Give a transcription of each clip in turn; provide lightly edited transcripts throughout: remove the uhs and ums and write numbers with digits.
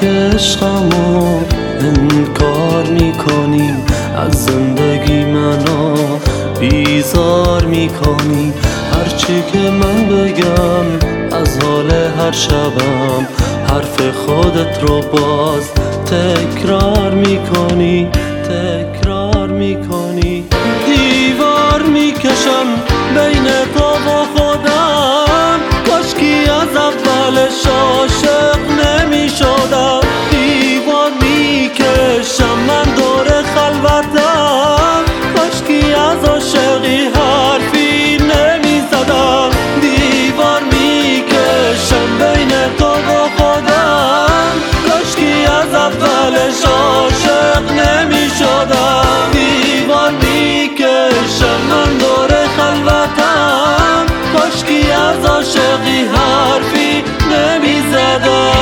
که عشقمو انکار میکنی، از زندگی منو بیزار میکنی. هرچی که من بگم از حال هر شبم، حرف خودت رو باز تکرار میکنی، تکرار میکنی. دیوار میکشم بین تو و خودم، کاشکی از اولش عاشق نمیشدم. دیوار میکشم من دور خلوتم، کاشکی از عاشقی حرفی نمیزدم. دیوار میکشم بین تو و خودم، کاشکی از اولش عاشق نمیشدم. دیوار میکشم من دور خلوتم، کاشکی از عاشقی حرفی نمیزدم.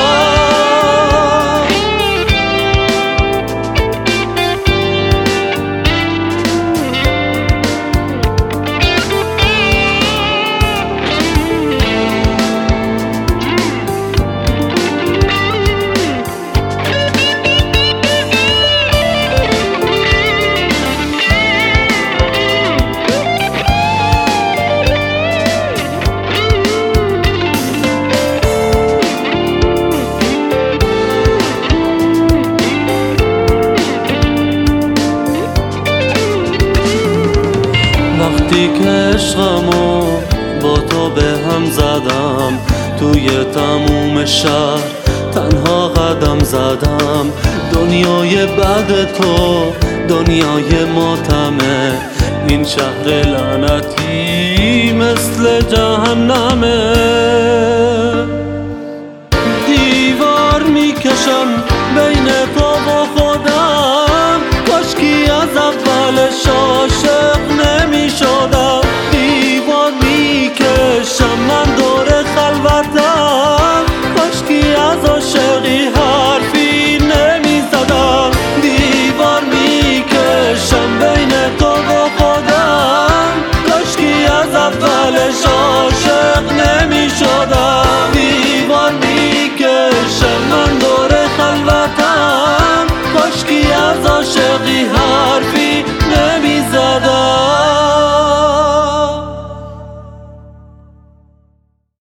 وقتی که عشقمو با تو به هم زدم، توی تموم شهر تنها قدم زدم. دنیای بعد تو دنیای ماتمه، این شهر لعنتی مثل جهنمه.